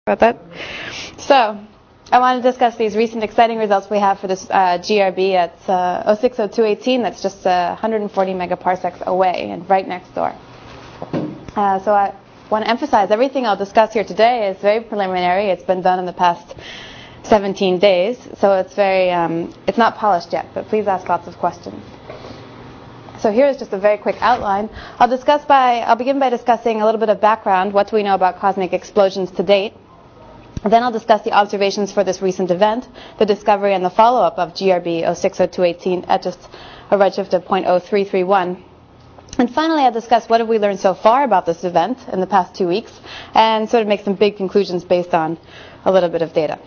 About that. So, I want to discuss these recent exciting results we have for this GRB at 060218. That's just 140 megaparsecs away and right next door. So I want to emphasize everything I'll discuss here today is very preliminary. It's been done in the past 17 days, so it's very it's not polished yet. But please ask lots of questions. So here is just a very quick outline. I'll begin by discussing a little bit of background. What do we know about cosmic explosions to date? Then I'll discuss the observations for this recent event, the discovery and the follow-up of GRB 060218 at just a redshift of 0.0331. And finally, I'll discuss what have we learned so far about this event in the past 2 weeks, and sort of make some big conclusions based on a little bit of data.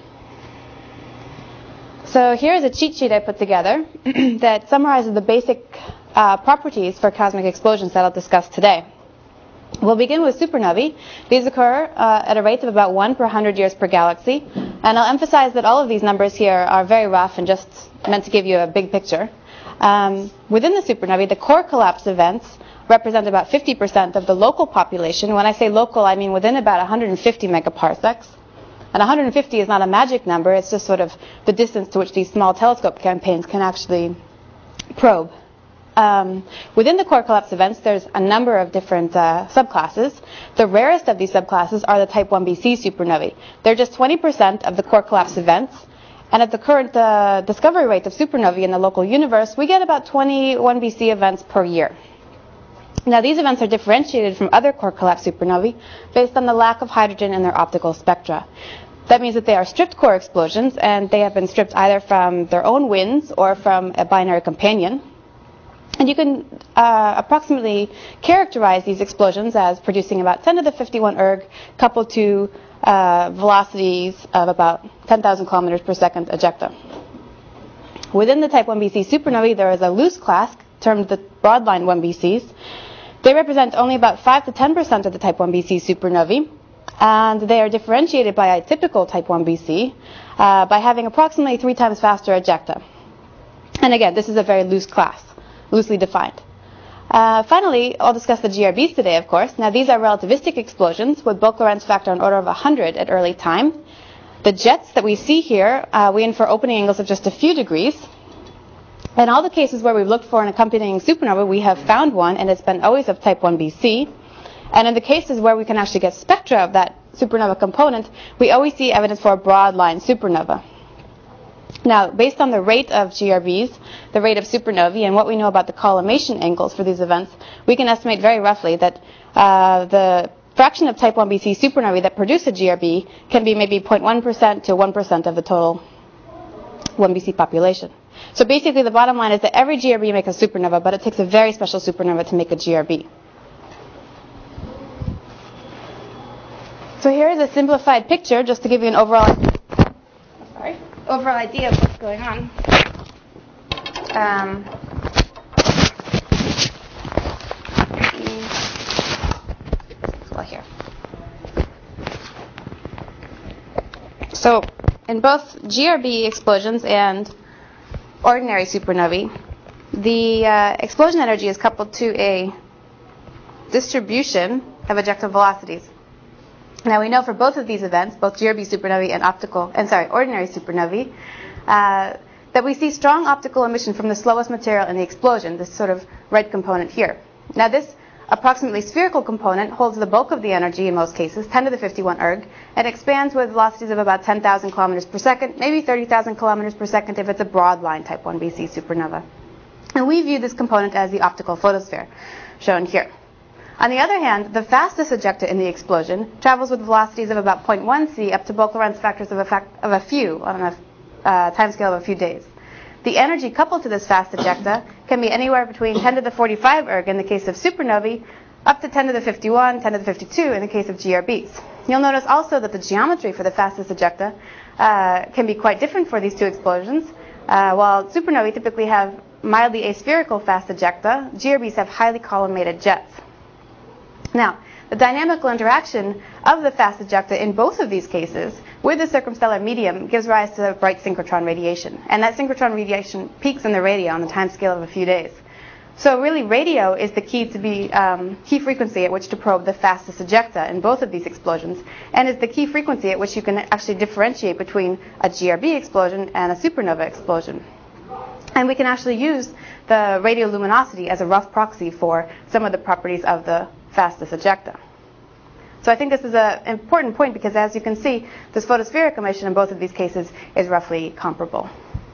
So here's a cheat sheet I put together that summarizes the basic properties for cosmic explosions that I'll discuss today. We'll begin with supernovae. These occur at a rate of about 1 per 100 years per galaxy. And I'll emphasize that all of these numbers here are very rough and just meant to give you a big picture. Within the supernovae, the core collapse events represent about 50% of the local population. When I say local, I mean within about 150 megaparsecs. And 150 is not a magic number. It's just sort of the distance to which these small telescope campaigns can actually probe. Within the core collapse events, there's a number of different subclasses. The rarest of these subclasses are the type 1bc supernovae. They're just 20% of the core collapse events. And at the current discovery rate of supernovae in the local universe, we get about 20 1bc events per year. Now, these events are differentiated from other core collapse supernovae based on the lack of hydrogen in their optical spectra. That means that they are stripped core explosions, and they have been stripped either from their own winds or from a binary companion. And you can approximately characterize these explosions as producing about 10 to the 51 erg coupled to velocities of about 10,000 kilometers per second ejecta. Within the type 1bc supernovae, there is a loose class termed the broadline 1bcs. They represent only about 5 to 10% of the type 1bc supernovae, and they are differentiated by a typical type 1bc by having approximately 3 times faster ejecta. And again, this is a very loose class, loosely defined. Finally, I'll discuss the GRBs today, of course. Now, these are relativistic explosions with Bulk-Lorentz factor on order of 100 at early time. The jets that we see here, we infer opening angles of just a few degrees. In all the cases where we've looked for an accompanying supernova, we have found one, and it's been always of type 1bc. And in the cases where we can actually get spectra of that supernova component, we always see evidence for a broad-line supernova. Now, based on the rate of GRBs, the rate of supernovae, and what we know about the collimation angles for these events, we can estimate very roughly that the fraction of type 1bc supernovae that produce a GRB can be maybe 0.1% to 1% of the total 1bc population. So basically, the bottom line is that every GRB makes a supernova, but it takes a very special supernova to make a GRB. So here is a simplified picture, just to give you an overall idea of what's going on. Here. So in both GRB explosions and ordinary supernovae, the explosion energy is coupled to a distribution of ejecta velocities. Now, we know for both of these events, both GRB supernovae and ordinary supernovae, that we see strong optical emission from the slowest material in the explosion, this sort of red component here. Now, this approximately spherical component holds the bulk of the energy in most cases, 10 to the 51 erg, and expands with velocities of about 10,000 kilometers per second, maybe 30,000 kilometers per second if it's a broad-line type 1bc supernova. And we view this component as the optical photosphere, shown here. On the other hand, the fastest ejecta in the explosion travels with velocities of about 0.1 c up to Bulk-Lorentz factors of a few on a timescale of a few days. The energy coupled to this fast ejecta can be anywhere between 10 to the 45 erg in the case of supernovae, up to 10 to the 51, 10 to the 52 in the case of GRBs. You'll notice also that the geometry for the fastest ejecta can be quite different for these two explosions. While supernovae typically have mildly aspherical fast ejecta, GRBs have highly collimated jets. Now, the dynamical interaction of the fast ejecta in both of these cases with the circumstellar medium gives rise to bright synchrotron radiation. And that synchrotron radiation peaks in the radio on the time scale of a few days. So really, radio is the key frequency at which to probe the fastest ejecta in both of these explosions, and is the key frequency at which you can actually differentiate between a GRB explosion and a supernova explosion. And we can actually use the radioluminosity as a rough proxy for some of the properties of the fastest ejecta. So I think this is an important point because, as you can see, this photospheric emission in both of these cases is roughly comparable.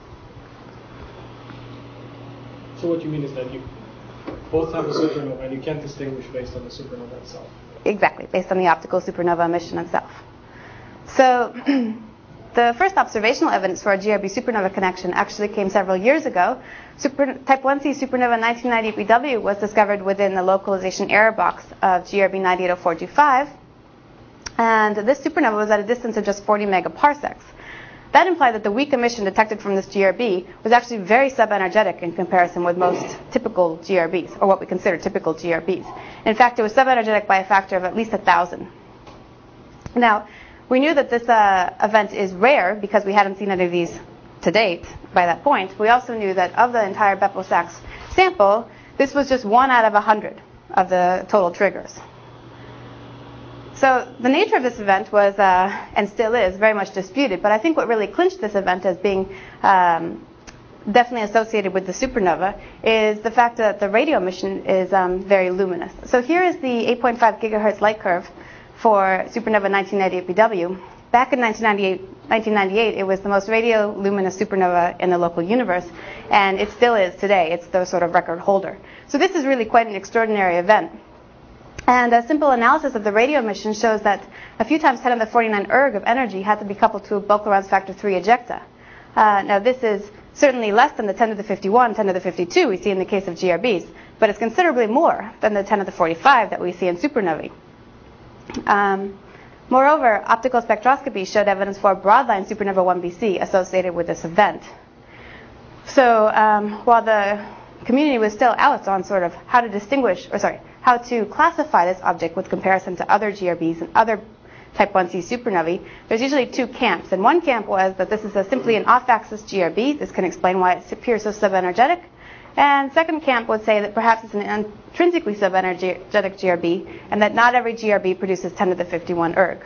So what you mean is that you both have a supernova and you can't distinguish based on the supernova itself? Exactly, based on the optical supernova emission itself. So the first observational evidence for a GRB supernova connection actually came several years ago. Type 1c supernova 1990 BW was discovered within the localization error box of GRB 980425, and this supernova was at a distance of just 40 megaparsecs. That implied that the weak emission detected from this GRB was actually very subenergetic in comparison with most typical GRBs, or what we consider typical GRBs. In fact, it was subenergetic by a factor of at least 1,000. Now, we knew that this event is rare because we hadn't seen any of these to date by that point. We also knew that of the entire Beppo-Sachs sample, this was just 1 out of 100 of the total triggers. So the nature of this event was, and still is, very much disputed, but I think what really clinched this event as being definitely associated with the supernova is the fact that the radio emission is very luminous. So here is the 8.5 gigahertz light curve for supernova 1998 BW. Back in 1998, it was the most radioluminous supernova in the local universe, and it still is today. It's the sort of record holder. So this is really quite an extraordinary event. And a simple analysis of the radio emission shows that a few times 10 to the 49 erg of energy had to be coupled to a Bulk-Lorentz factor 3 ejecta. Now this is certainly less than the 10 to the 51, 10 to the 52 we see in the case of GRBs, but it's considerably more than the 10 to the 45 that we see in supernovae. Moreover, optical spectroscopy showed evidence for a broadline supernova 1bc associated with this event. So while the community was still out on sort of how to classify this object with comparison to other GRBs and other type 1c supernovae, there's usually two camps. And one camp was that this is simply an off-axis GRB. This can explain why it appears so subenergetic. And second camp would say that perhaps it's an intrinsically subenergetic GRB, and that not every GRB produces 10 to the 51 erg.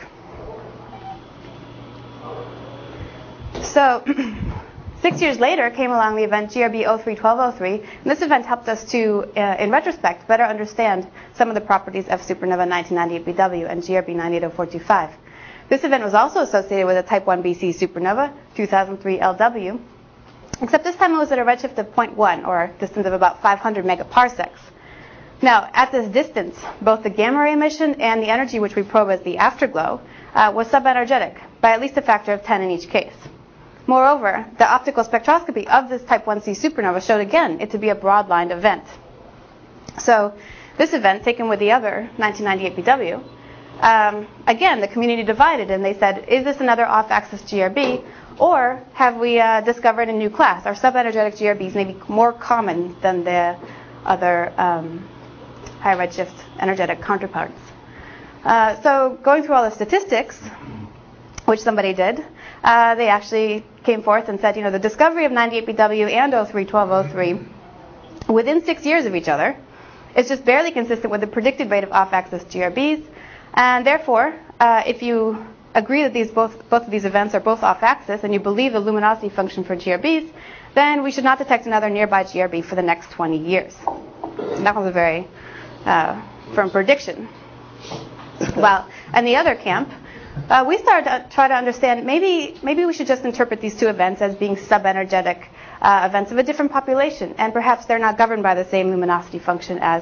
So 6 years later came along the event GRB 031203, and this event helped us to, in retrospect, better understand some of the properties of supernova 1998 BW and GRB 980425. This event was also associated with a type 1bc supernova, 2003 LW, except this time it was at a redshift of 0.1, or a distance of about 500 megaparsecs. Now, at this distance, both the gamma ray emission and the energy which we probe as the afterglow was subenergetic by at least a factor of 10 in each case. Moreover, the optical spectroscopy of this type 1c supernova showed again it to be a broad-lined event. So this event, taken with the other 1998 BW, again, the community divided, and they said, is this another off-axis GRB, or have we discovered a new class? Are subenergetic GRBs maybe more common than the other high redshift energetic counterparts? So going through all the statistics, which somebody did, they actually came forth and said, the discovery of 98 BW and 031203 within 6 years of each other is just barely consistent with the predicted rate of off-axis GRBs, and therefore, if you agree that both of these events are both off-axis and you believe the luminosity function for GRBs, then we should not detect another nearby GRB for the next 20 years. And that was a very firm prediction. Well, in the other camp, we started to try to understand maybe we should just interpret these two events as being subenergetic events of a different population, and perhaps they're not governed by the same luminosity function as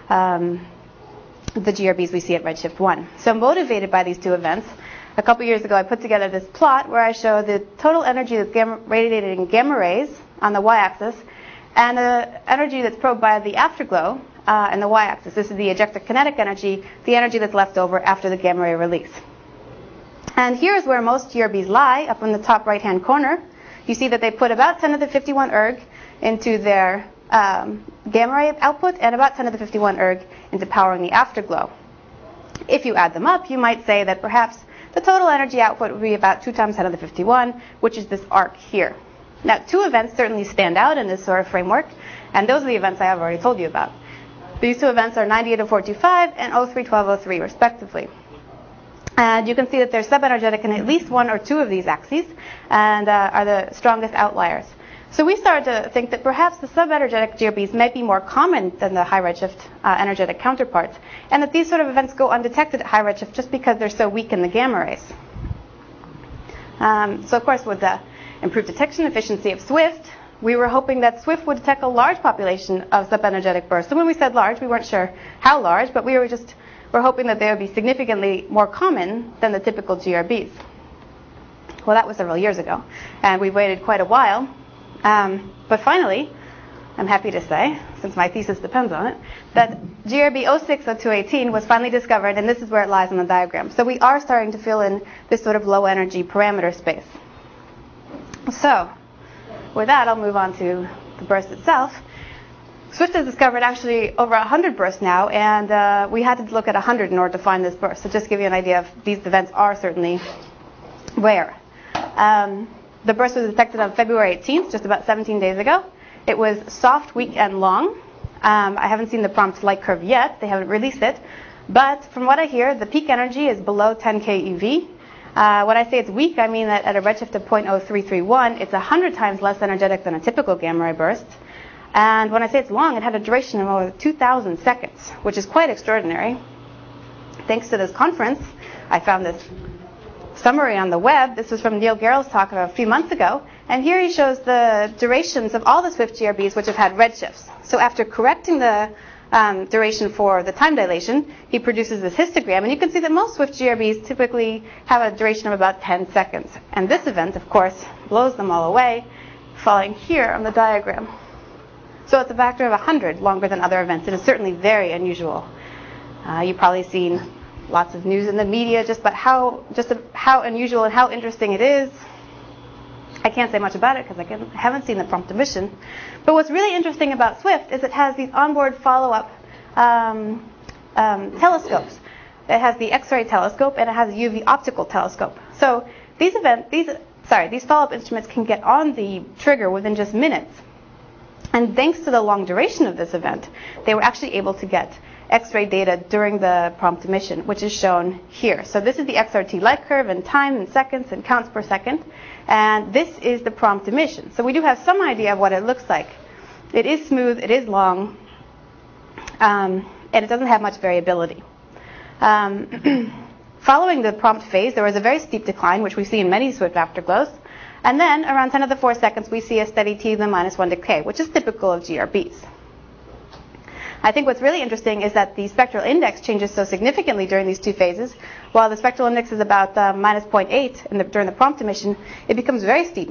the GRBs we see at redshift 1. So motivated by these two events, a couple years ago I put together this plot where I show the total energy that's radiated in gamma rays on the y-axis and the energy that's probed by the afterglow in the y-axis. This is the ejecta kinetic energy, the energy that's left over after the gamma ray release. And here's where most GRBs lie, up in the top right-hand corner. You see that they put about 10 to the 51 erg into their gamma ray output and about 10 to the 51 erg into powering the afterglow. If you add them up, you might say that perhaps the total energy output would be about 2 times 10 to the 51, which is this arc here. Now, two events certainly stand out in this sort of framework, and those are the events I have already told you about. These two events are 980425 and 031203, respectively. And you can see that they're subenergetic in at least one or two of these axes, and are the strongest outliers. So we started to think that perhaps the subenergetic GRBs might be more common than the high redshift energetic counterparts, and that these sort of events go undetected at high redshift just because they're so weak in the gamma rays. So of course, with the improved detection efficiency of SWIFT, we were hoping that SWIFT would detect a large population of subenergetic bursts. And when we said large, we weren't sure how large, but we're hoping that they would be significantly more common than the typical GRBs. Well, that was several years ago, and we've waited quite a while. But finally, I'm happy to say, since my thesis depends on it, that GRB 060218 was finally discovered, and this is where it lies on the diagram. So we are starting to fill in this sort of low energy parameter space. So with that, I'll move on to the burst itself. SWIFT has discovered actually over 100 bursts now, and we had to look at 100 in order to find this burst. So just to give you an idea of these events are certainly rare. The burst was detected on February 18th, just about 17 days ago. It was soft, weak, and long. I haven't seen the prompt light curve yet. They haven't released it. But from what I hear, the peak energy is below 10 keV. When I say it's weak, I mean that at a redshift of 0.0331, it's 100 times less energetic than a typical gamma ray burst. And when I say it's long, it had a duration of over 2,000 seconds, which is quite extraordinary. Thanks to this conference, I found this summary on the web. This was from Neil Garrell's talk a few months ago. And here he shows the durations of all the SWIFT GRBs which have had redshifts. So after correcting the duration for the time dilation, he produces this histogram. And you can see that most SWIFT GRBs typically have a duration of about 10 seconds. And this event, of course, blows them all away, falling here on the diagram. So it's a factor of 100 longer than other events. It is certainly very unusual. You've probably seen lots of news in the media just about how unusual and how interesting it is. I can't say much about it because I haven't seen the prompt emission. But what's really interesting about SWIFT is it has these onboard follow-up telescopes. It has the X-ray telescope and it has a UV optical telescope. So these follow-up instruments can get on the trigger within just minutes. And thanks to the long duration of this event, they were actually able to get X-ray data during the prompt emission, which is shown here. So this is the XRT light curve in time and seconds and counts per second. And this is the prompt emission. So we do have some idea of what it looks like. It is smooth, it is long, and it doesn't have much variability. Following the prompt phase, there was a very steep decline, which we see in many SWIFT afterglows. And then around 10 to the 4 seconds, we see a steady T to the -1 decay, which is typical of GRBs. I think what's really interesting is that the spectral index changes so significantly during these two phases. While the spectral index is about -0.8 during the prompt emission, it becomes very steep,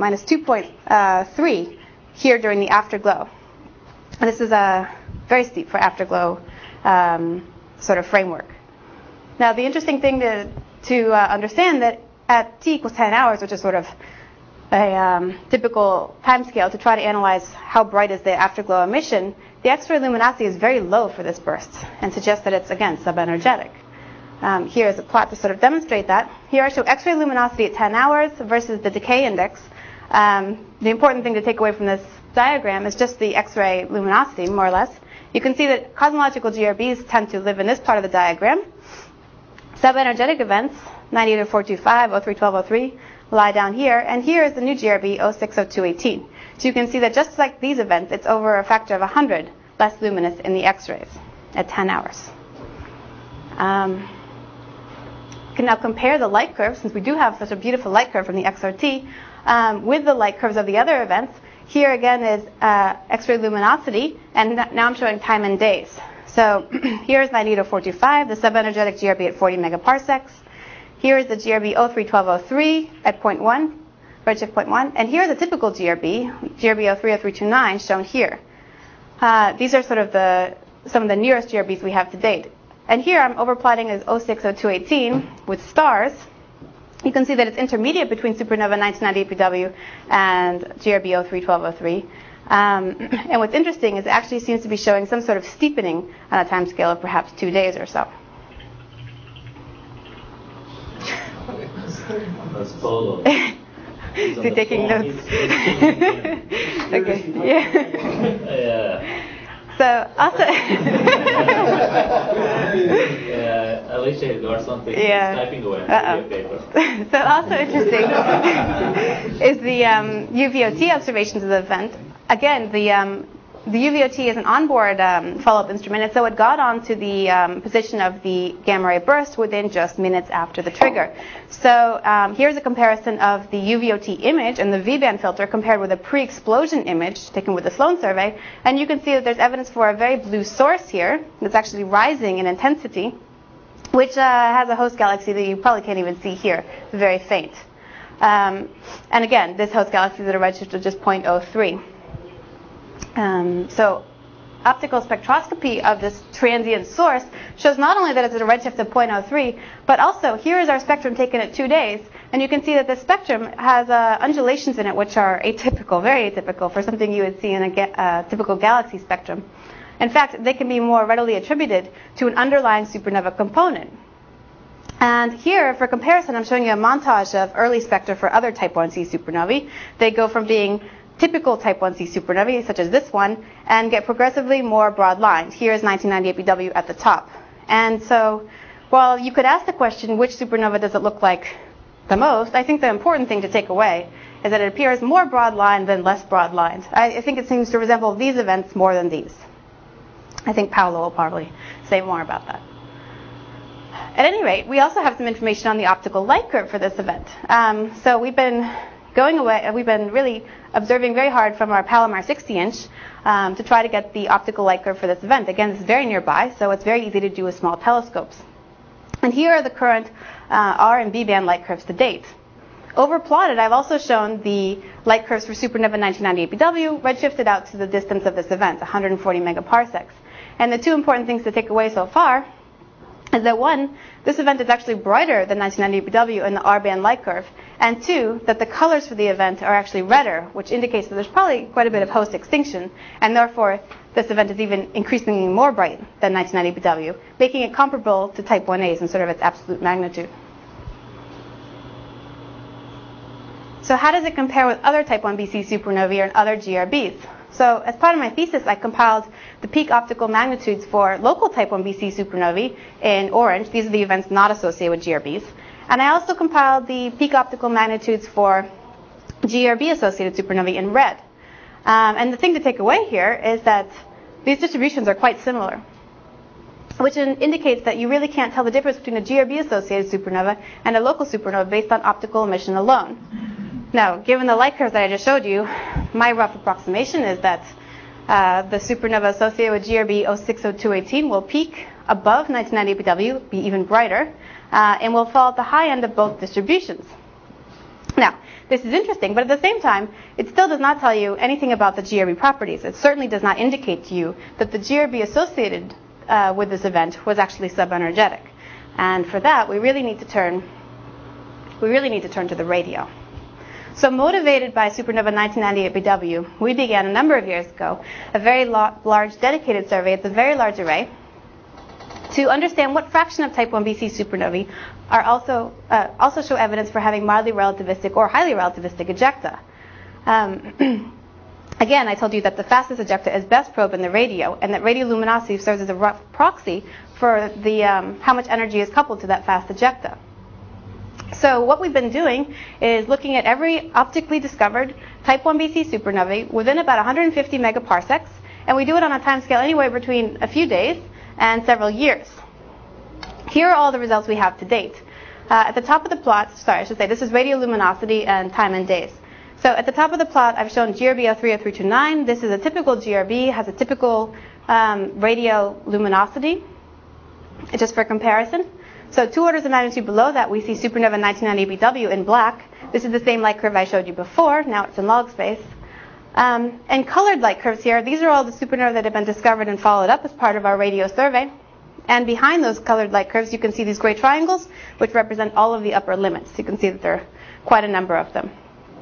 -2.3 here during the afterglow. And this is very steep for afterglow sort of framework. Now, the interesting thing to understand that at T equals 10 hours, which is sort of a typical time scale to try to analyze how bright is the afterglow emission, the X-ray luminosity is very low for this burst and suggests that it's, again, subenergetic. Here is a plot to sort of demonstrate that. Here I show X-ray luminosity at 10 hours versus the decay index. The important thing to take away from this diagram is just the X-ray luminosity, more or less. You can see that cosmological GRBs tend to live in this part of the diagram. Subenergetic events, 980425, 031203, lie down here, and here is the new GRB 060218. So you can see that just like these events, it's over a factor of 100 less luminous in the X-rays at 10 hours. You can now compare the light curve, since we do have such a beautiful light curve from the XRT, with the light curves of the other events. Here again is X-ray luminosity, and now I'm showing time in days. So here's 980425, the subenergetic GRB at 40 megaparsecs. Here is the GRB 031203 at 0.1, redshift 0.1. And here is a typical GRB 030329, shown here. These are sort of some of the nearest GRBs we have to date. And here I'm overplotting as 060218 with stars. You can see that it's intermediate between supernova 1998 PW and GRB 031203. And what's interesting is it actually seems to be showing some sort of steepening on a time scale of perhaps 2 days or so. That's photo. He's on Is he the taking phone. notes? He's Okay. Yeah. yeah. So also. Alicia has got something. Yeah. He's typing away. Uh-oh. Maybe a paper. So also interesting is the UVOT observations of the event. Again, the UVOT is an onboard follow-up instrument, and so it got onto the position of the gamma ray burst within just minutes after the trigger. So here's a comparison of the UVOT image and the V-band filter compared with a pre-explosion image taken with the Sloan survey, and you can see that there's evidence for a very blue source here that's actually rising in intensity, which has a host galaxy that you probably can't even see here. It's very faint. And again, this host galaxy is at a redshift of just 0.03. So optical spectroscopy of this transient source shows not only that it's at a redshift of 0.03, but also here is our spectrum taken at 2 days, and you can see that the spectrum has undulations in it which are atypical, very atypical for something you would see in a typical galaxy spectrum. In fact, they can be more readily attributed to an underlying supernova component. And here, for comparison, I'm showing you a montage of early spectra for other type 1c supernovae. They go from being typical type 1c supernovae, such as this one, and get progressively more broad lines. Here is 1998 BW at the top. And so, while you could ask the question, which supernova does it look like the most, I think the important thing to take away is that it appears more broad line than less broad lines. I think it seems to resemble these events more than these. I think Paolo will probably say more about that. At any rate, we also have some information on the optical light curve for this event. So we've been really observing very hard from our Palomar 60-inch to try to get the optical light curve for this event. Again, this is very nearby, so it's very easy to do with small telescopes. And here are the current R and B band light curves to date. Overplotted, I've also shown the light curves for supernova 1998 BW, redshifted out to the distance of this event, 140 megaparsecs. And the two important things to take away so far is that one, this event is actually brighter than 1998 BW in the R-band light curve, and two, that the colors for the event are actually redder, which indicates that there's probably quite a bit of host extinction, and therefore this event is even increasingly more bright than 1998 BW, making it comparable to Type 1As in sort of its absolute magnitude. So how does it compare with other Type 1bc supernovae and other GRBs? So as part of my thesis, I compiled the peak optical magnitudes for local Type 1bc supernovae in orange. These are the events not associated with GRBs. And I also compiled the peak optical magnitudes for GRB-associated supernovae in red. And the thing to take away here is that these distributions are quite similar, which indicates that you really can't tell the difference between a GRB-associated supernova and a local supernova based on optical emission alone. Now, given the light curves that I just showed you, my rough approximation is that the supernova associated with GRB 060218 will peak above 1998 BW, be even brighter, and will fall at the high end of both distributions. Now, this is interesting, but at the same time, it still does not tell you anything about the GRB properties. It certainly does not indicate to you that the GRB associated with this event was actually subenergetic. And for that, we really need to turn to the radio. So motivated by supernova 1998 BW, we began a number of years ago a very large dedicated survey at the Very Large Array to understand what fraction of Type 1bc supernovae are also show evidence for having mildly relativistic or highly relativistic ejecta. Again, I told you that the fastest ejecta is best probed in the radio, and that radioluminosity serves as a rough proxy for the how much energy is coupled to that fast ejecta. So what we've been doing is looking at every optically discovered Type 1bc supernovae within about 150 megaparsecs, and we do it on a time scale anywhere between a few days and several years. Here are all the results we have to date. At the top of the plot, this is radioluminosity and time in days. So at the top of the plot, I've shown GRB 030329. This is a typical GRB, has a typical radioluminosity, just for comparison. So 2 orders of magnitude below that, we see supernova 1998 BW in black. This is the same light curve I showed you before. Now it's in log space. And colored light curves here, these are all the supernovae that have been discovered and followed up as part of our radio survey. And behind those colored light curves, you can see these gray triangles, which represent all of the upper limits. You can see that there are quite a number of them.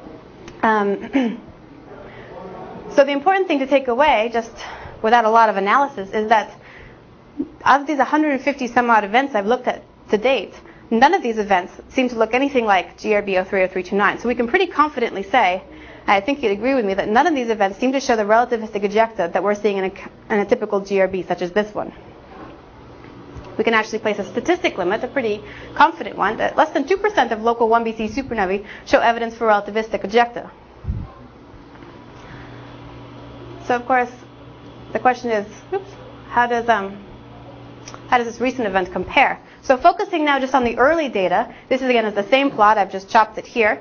So the important thing to take away, just without a lot of analysis, is that of these 150 some odd events I've looked at to date, none of these events seem to look anything like GRB 030329. So we can pretty confidently say, I think you'd agree with me, that none of these events seem to show the relativistic ejecta that we're seeing in a typical GRB such as this one. We can actually place a statistic limit, a pretty confident one, that less than 2% of local 1BC supernovae show evidence for relativistic ejecta. So of course, the question is, how does this recent event compare? So focusing now just on the early data, this is again is the same plot, I've just chopped it here.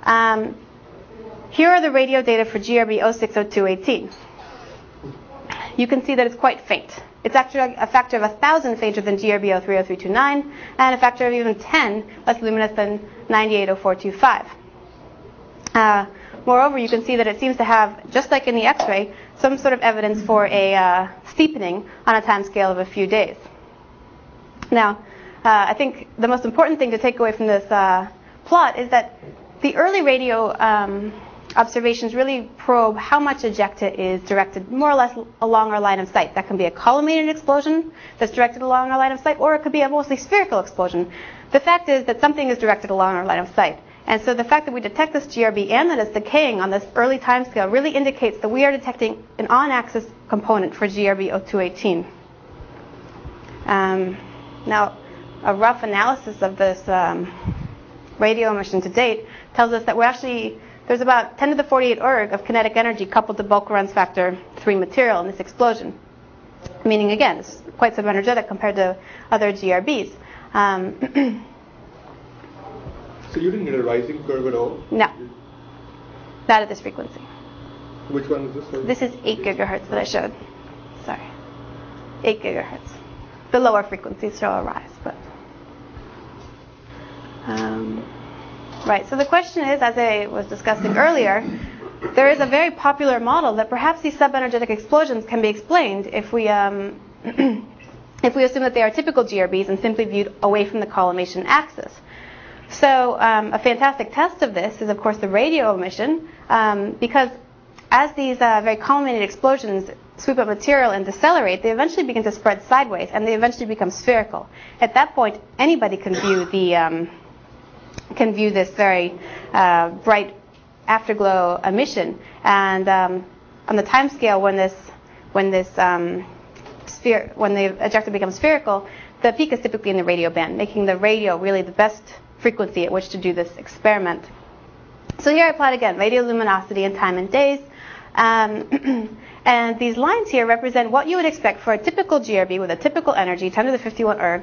Here are the radio data for GRB 060218. You can see that it's quite faint. It's actually a factor of 1,000 fainter than GRB 030329, and a factor of even 10 less luminous than 980425. Moreover, you can see that it seems to have, just like in the X-ray, some sort of evidence for a steepening on a time scale of a few days. Now, I think the most important thing to take away from this plot is that the early radio observations really probe how much ejecta is directed more or less along our line of sight. That can be a collimated explosion that's directed along our line of sight, or it could be a mostly spherical explosion. The fact is that something is directed along our line of sight. And so the fact that we detect this GRB and that it's decaying on this early time scale really indicates that we are detecting an on-axis component for GRB 0218. Now, a rough analysis of this radio emission to date tells us that there's about 10 to the 48 erg of kinetic energy coupled to bulk Lorentz factor 3 material in this explosion. Meaning, again, it's quite subenergetic compared to other GRBs. So you didn't get a rising curve at all? No. Not at this frequency. Which one is this? Sorry? This is 8 gigahertz that I showed. Sorry. 8 gigahertz. The lower frequencies show a rise, but... Right, so the question is, as I was discussing earlier, there is a very popular model that perhaps these subenergetic explosions can be explained if we assume that they are typical GRBs and simply viewed away from the collimation axis. So a fantastic test of this is, of course, the radio emission, because as these very collimated explosions sweep up material and decelerate, they eventually begin to spread sideways, and they eventually become spherical. At that point, anybody can view this very bright afterglow emission. And on the time scale when the ejecta becomes spherical, the peak is typically in the radio band, making the radio really the best frequency at which to do this experiment. So here I plot again radio luminosity in time and days. And these lines here represent what you would expect for a typical GRB with a typical energy, 10 to the 51 erg.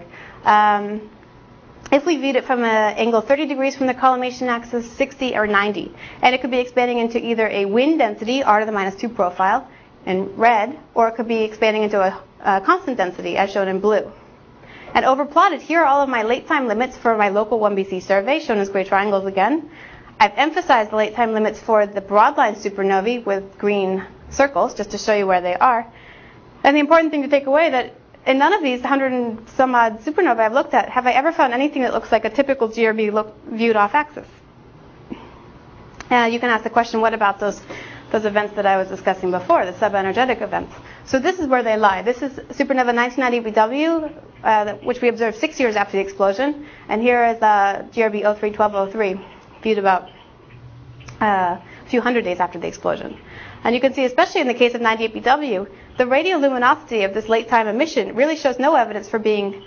If we viewed it from an angle 30 degrees from the collimation axis, 60 or 90. And it could be expanding into either a wind density, r to the minus 2 profile, in red, or it could be expanding into a constant density, as shown in blue. And overplotted, here are all of my late time limits for my local 1BC survey, shown as gray triangles again. I've emphasized the late time limits for the broadline supernovae with green circles, just to show you where they are. And the important thing to take away that in none of these 100 and some odd supernovae I've looked at have I ever found anything that looks like a typical GRB viewed off axis. You can ask the question, what about those events that I was discussing before, the subenergetic events? So this is where they lie. This is supernova 1990 BW, which we observed 6 years after the explosion. And here is GRB 031203, viewed about a few hundred days after the explosion. And you can see, especially in the case of 98 BW, the radio luminosity of this late time emission really shows no evidence for being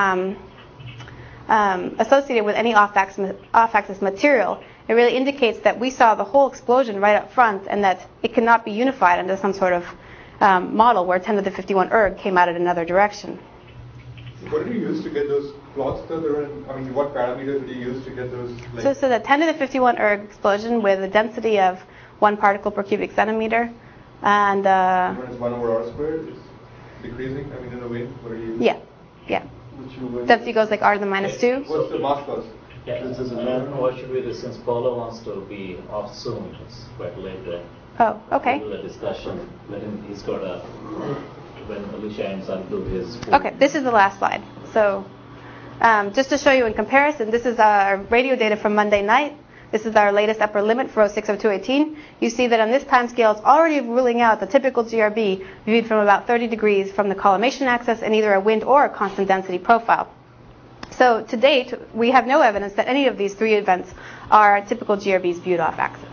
associated with any off-axis material. It really indicates that we saw the whole explosion right up front and that it cannot be unified into some sort of model where 10 to the 51 erg came out in another direction. What did you use to get those plots that there were? I mean, what parameters did you use to get those? So the 10 to the 51 erg explosion with a density of 1 particle per cubic centimeter. And when it's 1 over r squared, it's decreasing, I mean, in a way? What are you? Yeah. Density goes like r to the minus 2. What's the mass cost? Yeah, I don't know what should be this, since Paulo wants to be off soon. It's quite late there. Oh, okay. We'll do the discussion. He's got when Alicia ends up do his. Okay, this is the last slide. So just to show you in comparison, this is our radio data from Monday night. This is our latest upper limit for 060218. You see that on this time scale, it's already ruling out the typical GRB viewed from about 30 degrees from the collimation axis in either a wind or a constant density profile. So to date, we have no evidence that any of these three events are typical GRBs viewed off axis.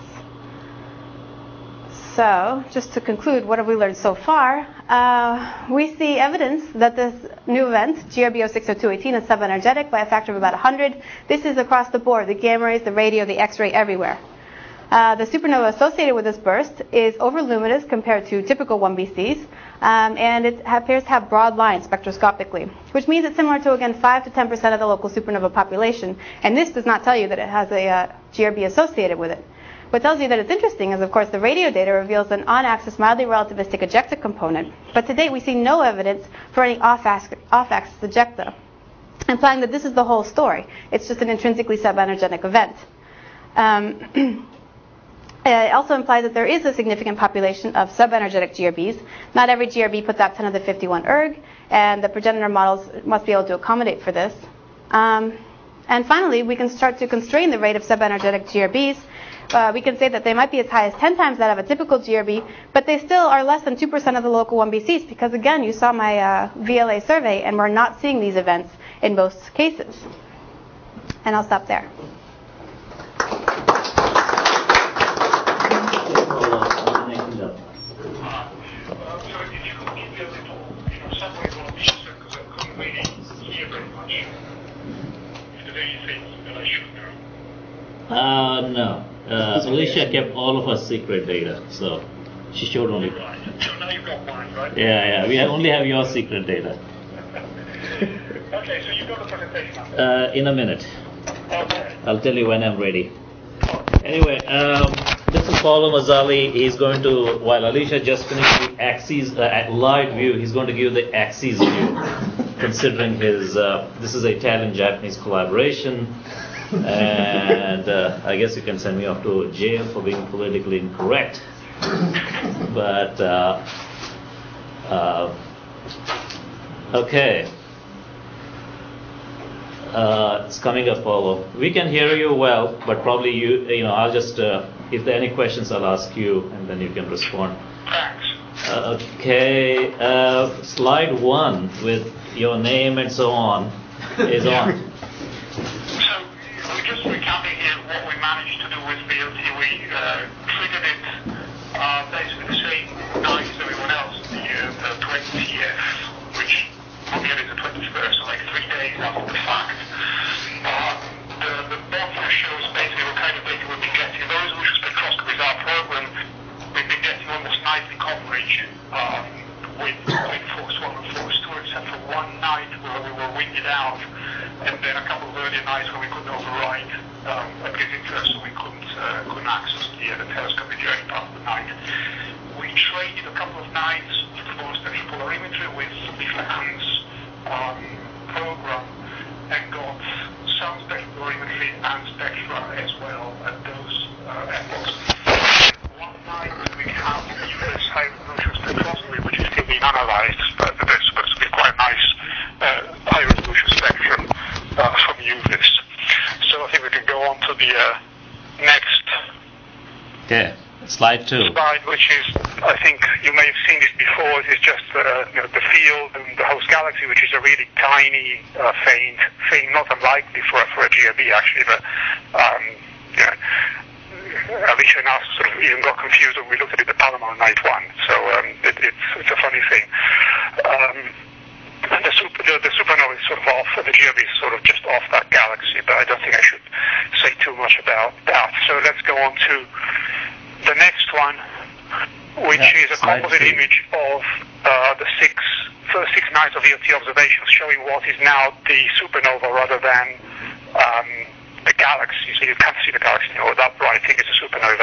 So just to conclude, what have we learned so far? We see evidence that this new event, GRB 060218, is subenergetic by a factor of about 100. This is across the board, the gamma rays, the radio, the X-ray, everywhere. The supernova associated with this burst is overluminous compared to typical 1BCs, and it appears to have broad lines spectroscopically, which means it's similar to, again, 5 to 10% of the local supernova population. And this does not tell you that it has a GRB associated with it. What tells you that it's interesting is, of course, the radio data reveals an on-axis mildly relativistic ejecta component, but to date we see no evidence for any off-axis ejecta, implying that this is the whole story. It's just an intrinsically subenergetic event. It also implies that there is a significant population of subenergetic GRBs. Not every GRB puts out 10 to the 51 erg, and the progenitor models must be able to accommodate for this. And finally, we can start to constrain the rate of subenergetic GRBs. We can say that they might be as high as 10 times that of a typical GRB, but they still are less than 2% of the local 1BCs because, again, you saw my VLA survey, and we're not seeing these events in most cases. And I'll stop there. No. Alicia kept all of our secret data, so she showed only. Right. So now you've got mine, right? Yeah. We only have your secret data. Okay, so you've got the presentation now. In a minute. Okay. I'll tell you when I'm ready. Anyway, this is Paolo Mazzali. He's going to, while Alicia just finished the axes live view, he's going to give the axes view, considering his. This is an Italian-Japanese collaboration. And I guess you can send me off to jail for being politically incorrect. But, okay. It's coming up, Paulo. We can hear you well, but probably I'll just, if there are any questions, I'll ask you, and then you can respond. Thanks. Okay. Slide 1 with your name and so on is on. Just recounting here what we managed to do with BLT. We triggered it basically the same night as everyone else, the 20th, which on the other is the 21st, so like 3 days after the fact. The bar here shows basically what kind of data we've been getting. The resolution spectroscopy is our program. We've been getting almost nightly coverage with Force 1 and Force 2, except for one night where we were winded out, and then a couple of earlier nights when we couldn't override appears interest, so we couldn't access the telescope during part of the night. We traded a couple of nights for spectral polarimetry with Flahan's program and got some spectral polarimetry and spectra as well at those epochs. One night we have US high resolution spectroscopy, which is still being analyzed, but there's supposed to be quite a nice high resolution spectrum from UVIS. So I think we can go on to the next slide 2. Slide, which is, I think you may have seen this before. It's just the field and the host galaxy, which is a really tiny, faint thing, not unlikely for a GRB actually, but Alicia and us sort of even got confused when we looked at it at Palomar night 1. So it's a funny thing. And the supernova is sort of off, and the GRB is sort of just off that galaxy, but I don't think I should say too much about that. So let's go on to the next one, which is a composite image of the first six nights of ELT observations, showing what is now the supernova rather than the galaxy. So you can't see the galaxy anymore. That bright thing is a supernova.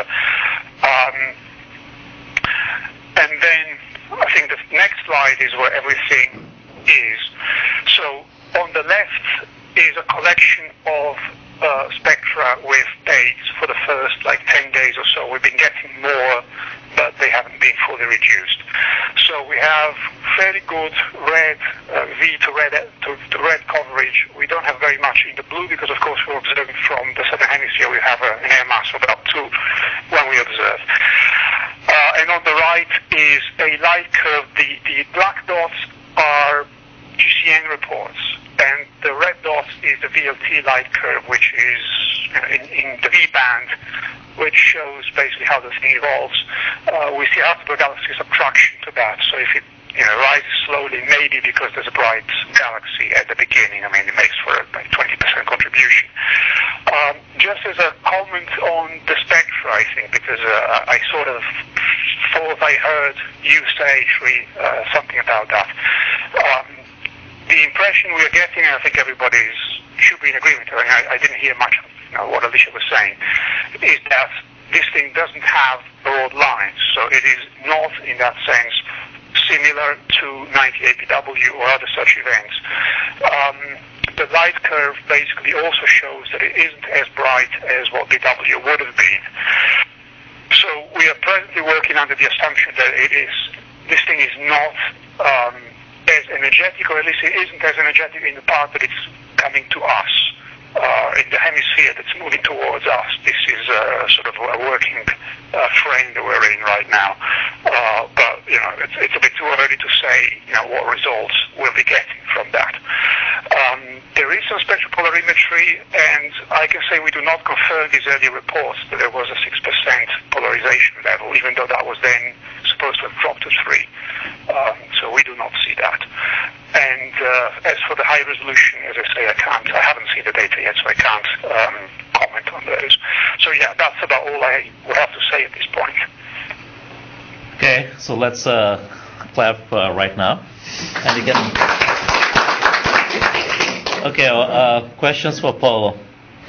And then I think the next slide is where everything is. So on the left is a collection of spectra with dates for the first 10 days or so. We've been getting more, but they haven't been fully reduced. So we have fairly good red V to red coverage. We don't have very much in the blue because, of course, we're observing from the southern hemisphere. We have an air mass of about 2 when we observe. And on the right is a light curve. The black dots are GCN reports, and the red dots VLT light curve, which is in the V band, which shows basically how the thing evolves. We see after the galaxy subtraction to that. So if it rises slowly, maybe because there's a bright galaxy at the beginning. I mean, it makes for a 20% contribution. Just as a comment on the spectra, I think, because I sort of thought I heard you say, Sri, something about that. The impression we are getting, and I think everybody should be in agreement, I didn't hear much of what Alicia was saying, is that this thing doesn't have broad lines. So it is not, in that sense, similar to 90APW or other such events. The light curve basically also shows that it isn't as bright as what BW would have been. So we are presently working under the assumption that this thing is not as energetic, or at least it isn't as energetic in the part that it's coming to us. In the hemisphere that's moving towards us, this is sort of a working frame that we're in right now. But it's a bit too early to say what results we'll be getting from that. There is some spectral polarimetry, and I can say we do not confirm these early reports that there was a 6% polarization level, even though that was then supposed to have dropped to 3. So we do not see that. And as for the high resolution, as I say, I haven't seen the data yet, so I can't comment on those. So yeah, that's about all I would have to say at this point. Okay, so let's clap right now. And you can... Okay, questions for Paulo?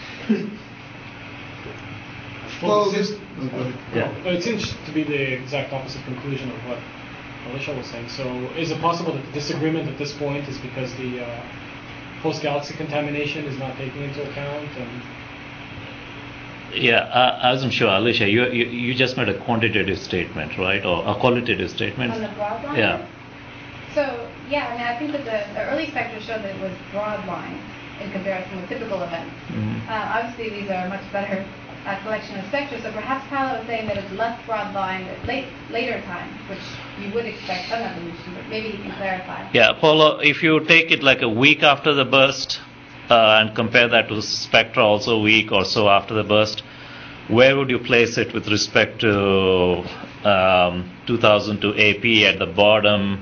Well, Yeah. it seems to be the exact opposite conclusion of what Alicia was saying. So is it possible that the disagreement at this point is because the post-galaxy contamination is not taken into account? And Yeah, I wasn't sure, Alicia. You just made a quantitative statement, right, or a qualitative statement? On the broad line? Yeah. So, yeah, I think that the early spectra showed that it was broad line in comparison with typical events. Mm-hmm. Obviously, these are much better collection of spectra, so perhaps Paolo was saying that it's less broad line at later times, which you would expect some evolution, but maybe he can clarify. Yeah, Paulo, if you take it like a week after the burst and compare that to spectra also a week or so after the burst, where would you place it with respect to 2002 AP at the bottom,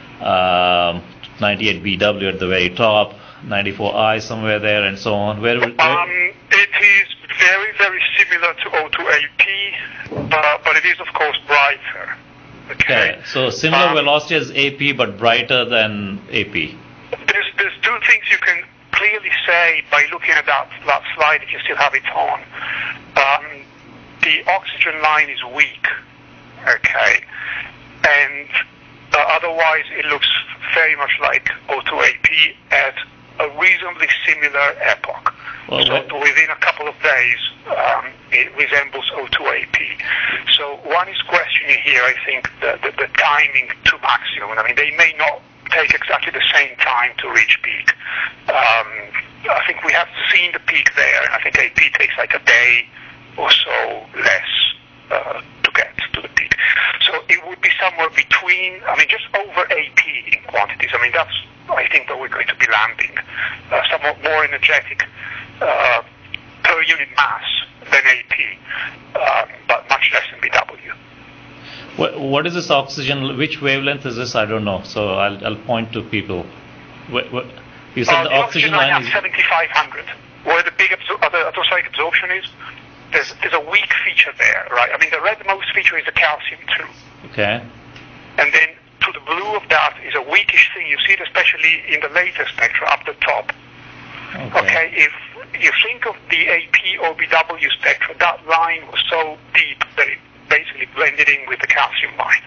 98 BW at the very top, 94I somewhere there, and so on? Where? It is very, very similar to O2 AP, but it is of course brighter. Okay. So similar velocity as AP, but brighter than AP. There's two things you can clearly say by looking at that slide if you still have it on. The oxygen line is weak, okay, and otherwise it looks very much like O2 AP at a reasonably similar epoch. Well, so within a couple of days, it resembles O2 AP. So one is questioning here, I think, the timing to maximum. I mean, they may not take exactly the same time to reach peak. I think we have seen the peak there, and I think AP takes like a day or so less to get to the peak. So it would be somewhere between, just over AP in quantities. That's, I think, where we're going to be landing. Somewhat more energetic per unit mass than AP, but much less than BW. What is this oxygen? Which wavelength is this? I don't know. So I'll point to people. You said the oxygen line is 7,500. Where the big atmospheric absorption is, there's a weak feature there, right? The redmost feature is the calcium too. Okay. And then to the blue of that is a weakish thing. You see it especially in the later spectra up the top. Okay. If you think of the AP or BW spectra, that line was so deep that it basically blended in with the calcium line.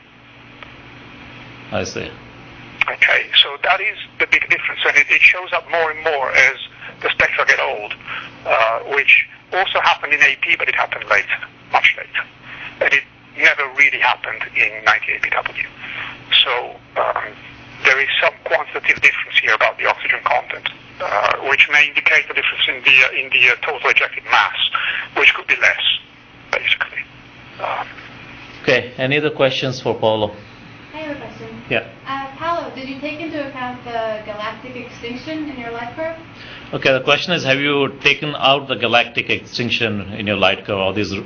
I see. Okay, so that is the big difference, and it shows up more and more as the spectra get old, which also happened in AP, but it happened later, much later. And it never really happened in 98 BW. So there is some quantitative difference here about the oxygen content, which may indicate the difference in the total ejected mass, which could be less, basically. Okay, any other questions for Paulo? I have a question. Yeah. Paolo, did you take into account the galactic extinction in your light curve? Okay, the question is, have you taken out the galactic extinction in your light curve? All these, The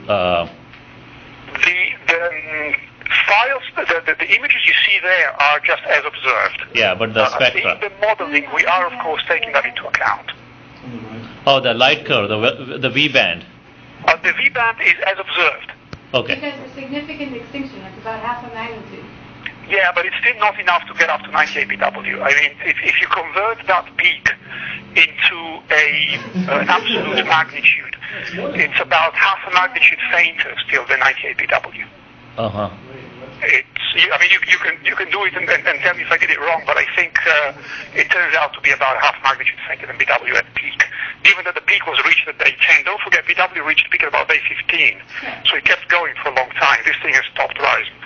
files, the images you see there are just as observed. yeah, but the spectra. In the modeling, we are, of course, taking that into account. Oh, the light curve, the V band. The V band is as observed. Okay. Because the significant extinction, it's about half a magnitude. Yeah, but it's still not enough to get up to 90 APW. I mean, if you convert that peak into an absolute magnitude, it's about half a magnitude fainter still than 90 APW. Uh-huh. I mean, you can do it and tell me if I did it wrong, but I think it turns out to be about half magnitude fainter than BW at peak. Given that the peak was reached at day 10, don't forget BW reached peak at about day 15, so it kept going for a long time. This thing has stopped rising.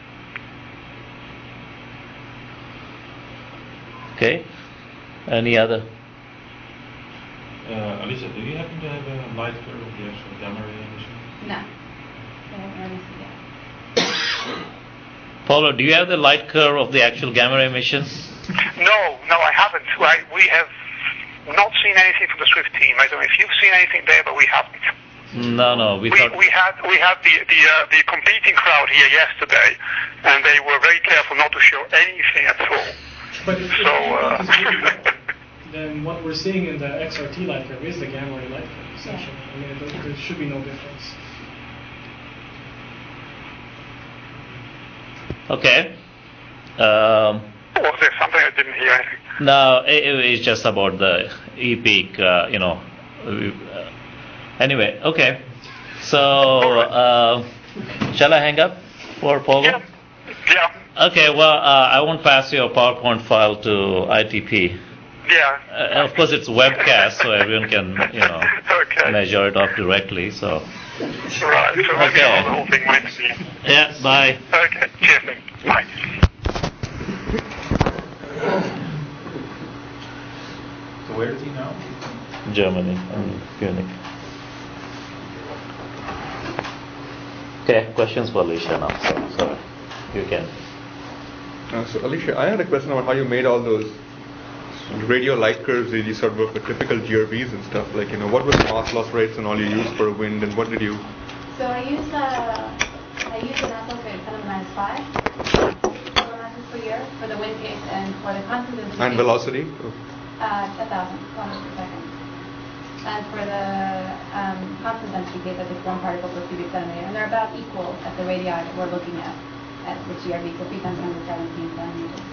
Okay. Any other? Alicia, do you happen to have a light curve of the actual gamma ray emission? No. I haven't really seen it. Paulo, do you have the light curve of the actual gamma ray emission? No, I haven't. We have not seen anything from the Swift team. I don't know if you've seen anything there, but we haven't. No. We had the competing crowd here yesterday, and they were very careful not to show anything at all. But if then what we're seeing in the XRT light curve is the gamma ray light curve, essentially. I mean, there should be no difference. Okay. Was there something I didn't hear? No, it's just about the E-peak, anyway, okay. So, shall I hang up for Paulo? Yeah. Okay, well, I won't pass your PowerPoint file to ITP. Yeah. Of course, it's webcast, so everyone can, Okay. measure it off directly, so. Right, so maybe the whole thing might be. Yeah, bye. Okay, cheers then. Bye. So where is he now? Germany and Munich. Okay, questions for Alicia now, so you can. So Alicia, I had a question about how you made all those radio light curves that you sort of work with typical GRBs and stuff. Like, what were the mass loss rates and all you used for wind, and what did you? So I use an mass loss rate of 10⁻⁵ kilometers per year for the wind case, and for the constant density. And velocity? 10,000 kilometers per second. And for the constant density case, I think 1 particle per cubic centimeter, and they're about equal at the radii that we're looking at the GRB, so 3 times 117 centimeters.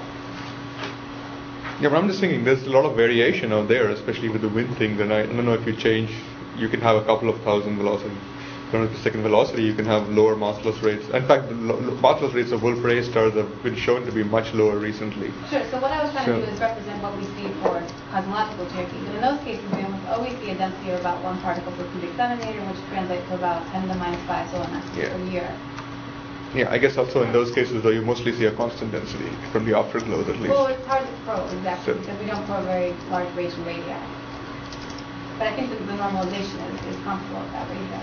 Yeah, but I'm just thinking there's a lot of variation out there, especially with the wind thing. And I don't know if you change, you can have a couple of thousand velocity, kilometers per second velocity. You can have lower mass loss rates. In fact, the mass loss rates of Wolf-Rayet stars have been shown to be much lower recently. Sure. So what I was trying to do is represent what we see for cosmological GRBs. And in those cases, we almost always see a density of about 1 particle per cubic centimeter, which translates to about 10⁻⁵ solenoids per year. Yeah, I guess also in those cases, though, you mostly see a constant density from the afterglows, at least. Well, it's hard to probe, exactly, because we don't probe very large range and radii. But I think that the normalization is comfortable at that radii.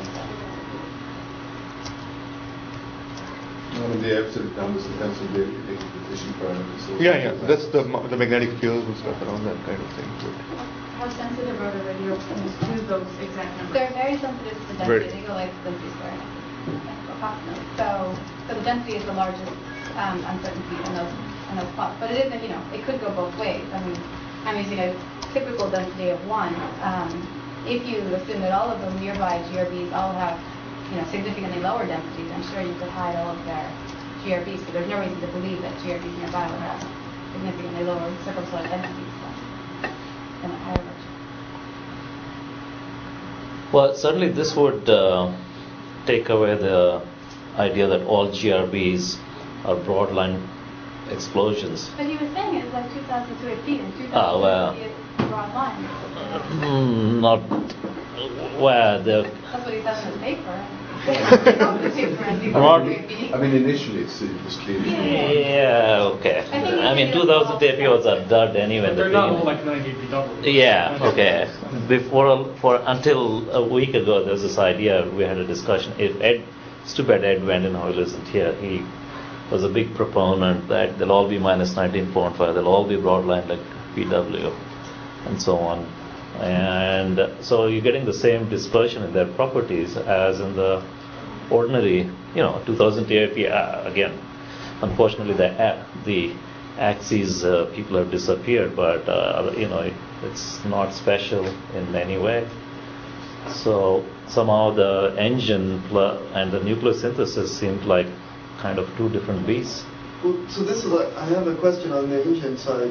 One of the absolute numbers in terms of the electric position parameters. Yeah, that's the magnetic fields and stuff around that kind of thing. How sensitive are the radio planes to those exact numbers? They're very sensitive to density. Very. They go like density squared, approximately. So the density is the largest uncertainty in those plots. But it isn't, it could go both ways. I mean, I'm using a typical density of 1. If you assume that all of the nearby GRBs all have, significantly lower densities, I'm sure you could hide all of their GRBs. So there's no reason to believe that GRBs nearby would have significantly lower circumsolar densities than a higher version. Well, certainly this would take away the idea that all GRBs are broadline explosions. But he was saying it's like 2,200 feet and 2,000 feet is broad line. Not where the. That's what he said in the paper. I mean, initially it was clear. Yeah, okay. I mean, 2,000 TP was a dud anyway. But they're not all like 90 double. Yeah, okay. Until a week ago, there was this idea, we had a discussion. It's too bad Ed Vandenhoyle isn't here. He was a big proponent that they'll all be minus 19.5, they'll all be broadline like PW, and so on. And so you're getting the same dispersion in their properties as in the ordinary, 2000 TIP. Again, unfortunately, the axes people have disappeared, but it's not special in any way. So somehow the engine and the nucleosynthesis seemed like kind of two different beasts. Well, so this is I have a question on the engine side.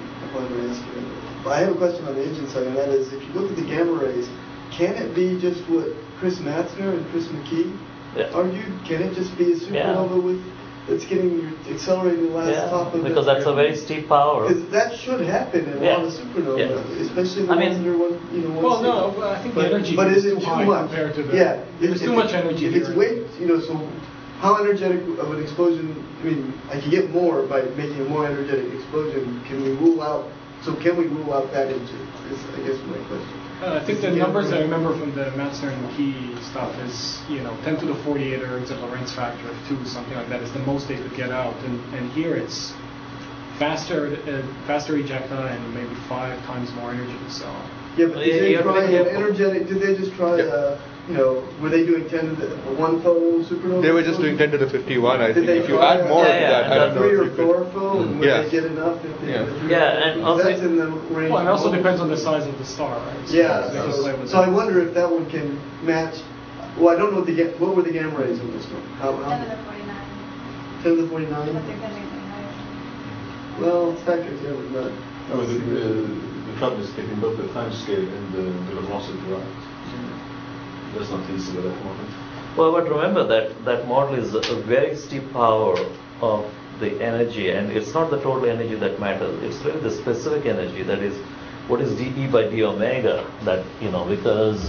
I have a question on the engine side, and that is, if you look at the gamma rays, can it be just what Chris Matzner and Chris McKee argued? Can it just be a supernova that's getting accelerating the last top of because that's a very steep power. Because that should happen in a lot of supernovae, especially the ones that are one. I think the energy is too high much compared to the. Yeah, there's too much energy. If it's way, so how energetic of an explosion? I mean, I can get more by making a more energetic explosion. Can we rule out? So can we rule out that engine? Is I guess my question. I think the numbers I remember from the Matzner and McKee stuff is 10 to the 48 ergs of Lorentz factor of 2, something like that is the most they could get out, and here it's faster ejecta and maybe 5 times more energy. So yeah, but did they try an energetic? Did they just try? Were they doing 10 to the 1 photon supernova? They were just doing 10 to the 51. I think if you add more to that, I don't know. 3 or 4 photon, would they get enough? And also that's in the range. Well, it also depends on the size of the star, right? So, so I wonder if that one can match. Well, I don't know what were the gamma rays on this one. 10 to the 49. 10 to the 49. But they're technically higher. Well, factors here was not. No, the trouble is getting both the time scale and the velocity right. That's not easy with that model. Well, but remember that model is a very steep power of the energy, and it's not the total energy that matters. It's really the specific energy, that is, what is dE by d omega, that, because,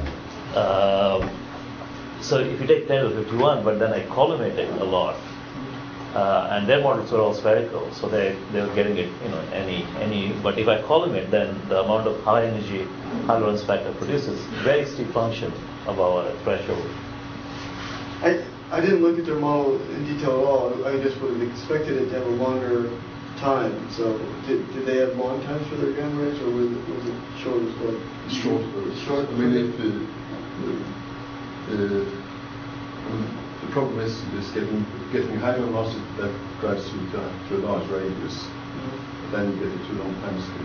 so if you take 10 to the 51, but then I collimate it a lot, and their models were all spherical, so they were getting it, any, but if I collimate, then the amount of high energy high Lorentz factor produces very steep function above our threshold. I didn't look at their model in detail at all. I just would have expected it to have a longer time. So did they have long times for their gamma rays, or was it short as well? Short. Short. I mean, the problem is getting high velocity that drives you to a large radius. Then you get it to long time scale.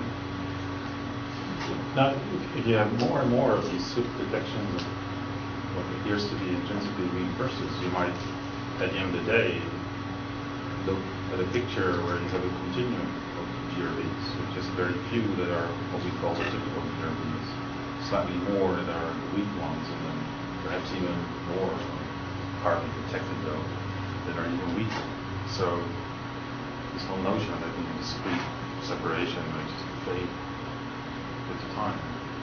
Now, if you have more and more of these swift detections of what appears to be intrinsically weak bursts, you might, at the end of the day, look at a picture where you have a continuum of GRBs, which is very few that are what we call the typical GRBs, slightly more that are the weak ones, and then perhaps even more partly detected though that are even weaker. So this whole notion of having a discrete separation may just fade with time.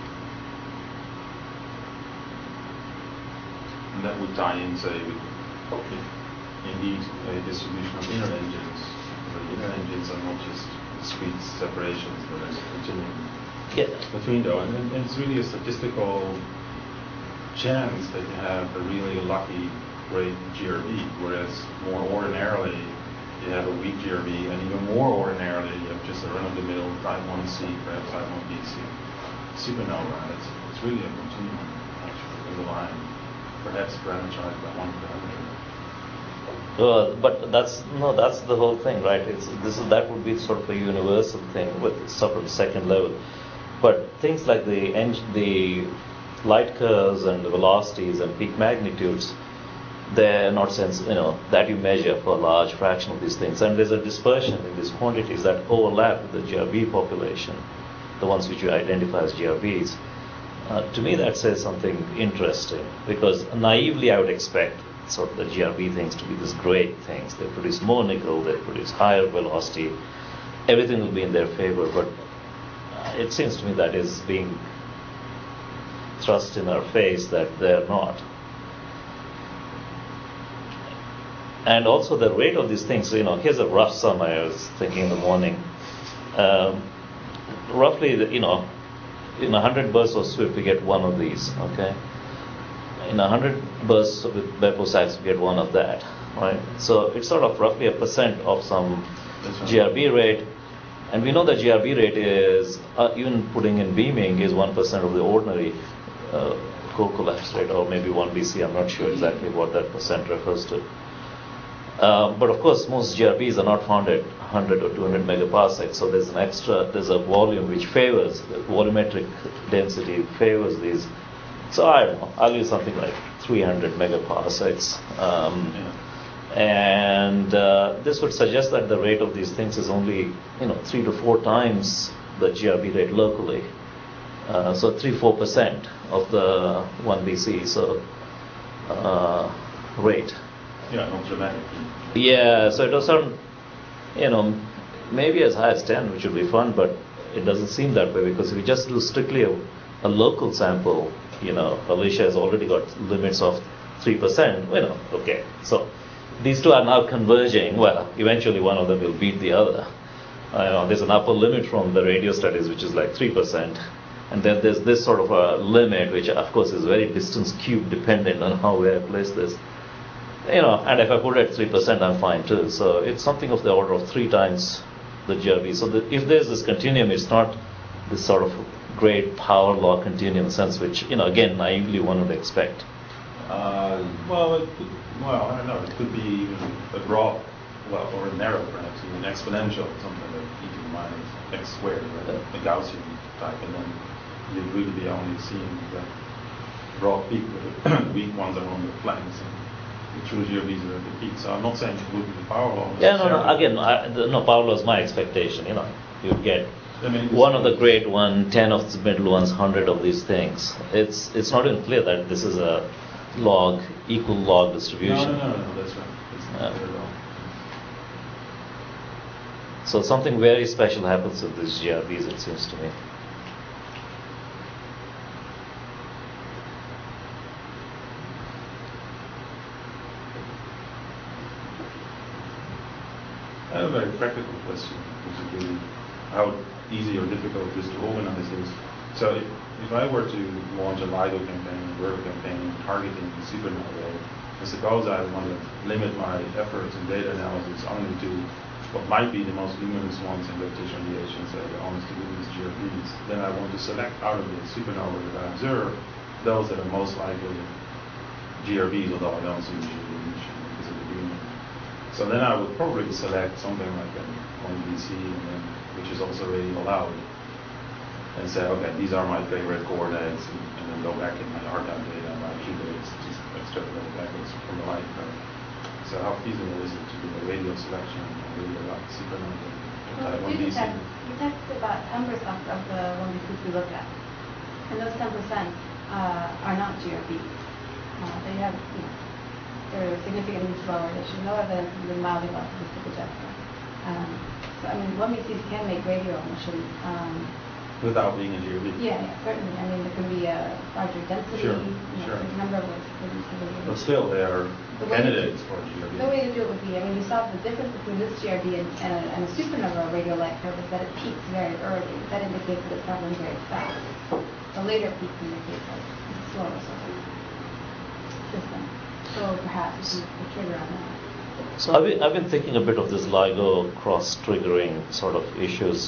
And that would tie in, say, with indeed a distribution of inner engines. The inner engines are not just discrete separations, but there's a continuum between those. And it's really a statistical chance that you have a really lucky great GRB, whereas more ordinarily you have a weak GRB, and even more ordinarily you have just a run-of-the-mill type 1C, perhaps type 1BC supernova. And it's really a continuum, actually, underlying. Perhaps parameterized by one parameter. But that's the whole thing, right? That would be sort of a universal thing with sort of second level. But things like the light curves and the velocities and peak magnitudes, they're not that you measure for a large fraction of these things. And there's a dispersion in these quantities that overlap with the GRB population, the ones which you identify as GRBs. To me, that says something interesting, because naively I would expect sort of the GRB things to be these great things. They produce more nickel, they produce higher velocity, everything will be in their favor, but it seems to me that is being thrust in our face that they're not. And also the rate of these things, here's a rough sum I was thinking in the morning. Roughly, in 100 bursts of SWIFT, we get one of these, okay? In 100 bursts with Bepo-Sachs, we get one of that, right? So it's sort of roughly 1% of some GRB rate, And we know that GRB rate is, even putting in beaming, is 1% of the ordinary core collapse rate, or maybe 1 BC. I'm not sure exactly what that percent refers to. But of course, most GRBs are not found at 100 or 200 megaparsecs, so there's a volume which favors, the volumetric density favors these. So I don't know, I'll use something like 300 megaparsecs. And this would suggest that the rate of these things is only 3 to 4 times the GRB rate locally. So 3-4% of the 1 BC rate. Yeah, not dramatic. Yeah, so it doesn't, maybe as high as 10, which would be fun, but it doesn't seem that way, because if you just do strictly a local sample, Alicia has already got limits of 3%. Okay, so these two are now converging. Well, eventually one of them will beat the other. There's an upper limit from the radio studies, which is like 3%. And then there's this sort of a limit, which of course is very distance cube dependent on where I place this. And if I put it at 3%, I'm fine too. So it's something of the order of 3 times the GRB. So if there's this continuum, it's not this sort of great power law continuum sense, which, again, naively one would expect. I don't know. It could be even a broad, or a narrow, perhaps even exponential, something like e to the minus x squared, right? A Gaussian type, and then you'd really be only seeing the broad peak, with the weak ones are on the flanks. The true GRBs are at the peak. So I'm not saying it would be the power law. Yeah, Again, power law is my expectation. You get one of the great one, 10 of the middle ones, 100 of these things. It's not even clear that this is a equal log distribution. No, that's right. It's not clear at all. So something very special happens with these GRBs, it seems to me. I have a very practical question, which is really how easy or difficult it is to organize this. So if I were to launch a LIGO campaign, a Verve campaign, targeting the supernova, I suppose I want to limit my efforts in data analysis only to what might be the most luminous ones in gravitational radiation, say the almost luminous GRBs. Then I want to select out of the supernova that I observe those that are most likely GRBs, although I don't see usually because of the beam. So then I would probably select something like a 1 BC, which is also radio loud, and say, okay, these are my favorite coordinates, and then go back in my archive data and my Q dates, just extrapolate backwards from the light curve. So how feasible is it to do a radio selection and radio loud supernova? Well, we detect about 10% of the 1 BCs we look at, and those 10% are not GRBs. They have, they're significantly slower. There's no evidence of the mildly relativistic adjustment. So, 1 BCs can make radio emissions. Without being a GRB? Yeah, certainly. There could be a larger density. Sure. There's a number of ways for them to do it. But still, they are candidates for a GRB. The way to do it would be, you saw the difference between this GRB and a supernova radio light curve is that it peaks very early. That indicates that it's traveling very fast. The later peaks indicate that it's slower sort of system. So perhaps the trigger on that. So I've been thinking a bit of this LIGO cross-triggering sort of issues.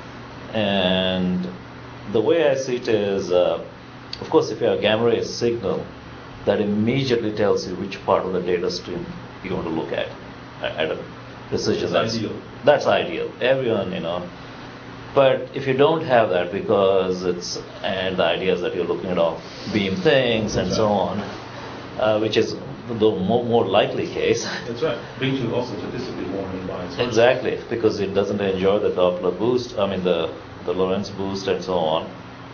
And the way I see it is, of course, if you have a gamma ray signal, that immediately tells you which part of the data stream you want to look at a precision. That's ideal. That's ideal. Everyone, But if you don't have that, because and the idea is that you're looking at all beam things and so on, which is the more likely case. That's right. Brings you also statistically more in bias. Exactly, because it doesn't enjoy the Doppler boost, the Lorentz boost and so on.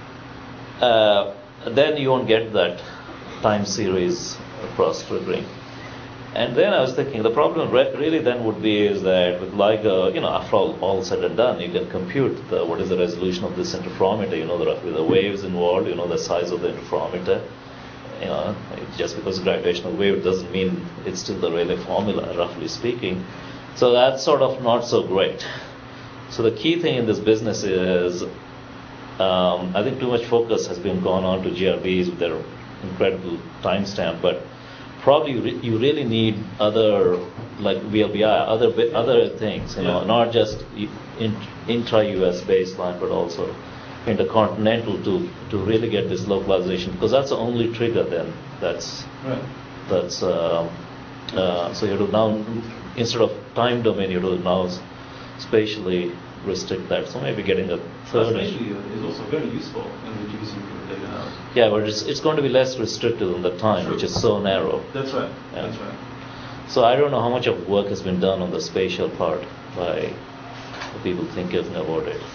Then you won't get that time series cross triggering. And then I was thinking the problem really then would be is that with LIGO, after all said and done, you can compute what is the resolution of this interferometer, roughly the waves involved, the size of the interferometer. Just because gravitational wave doesn't mean it's still the Rayleigh formula, roughly speaking. So that's sort of not so great. So the key thing in this business is, I think too much focus has been gone on to GRBs with their incredible timestamp, but probably you really need other, like VLBI, other things, not just intra-US baseline, but also intercontinental to really get this localization, because that's the only trigger then. That's so you have to now, instead of time domain, you have to now spatially restrict that. So maybe getting a third. Spatially is also very useful in reducing the data out. Yeah, but it's going to be less restricted on the time, which is so narrow. That's right. Yeah. That's right. So I don't know how much of work has been done on the spatial part by the people thinking about it.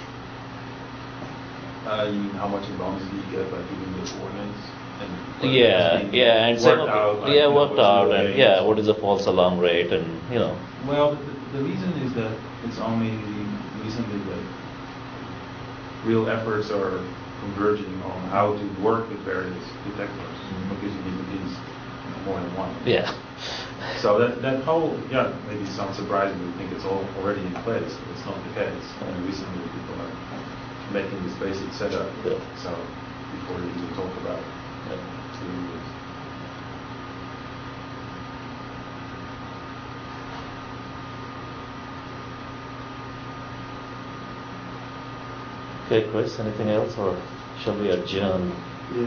You mean how much advantage do you get by giving the coordinates? And worked out. Worked out, and what is the false alarm rate, and Well, the reason is that it's only recently that real efforts are converging on how to work with various detectors, because you need at least more than one. Yeah. So that whole, maybe it sounds surprising. We think it's all already in place, but it's not the case. And recently people are making this basic setup. Yeah. So before we even talk about doing this. Okay, Chris, anything else, or shall we adjourn?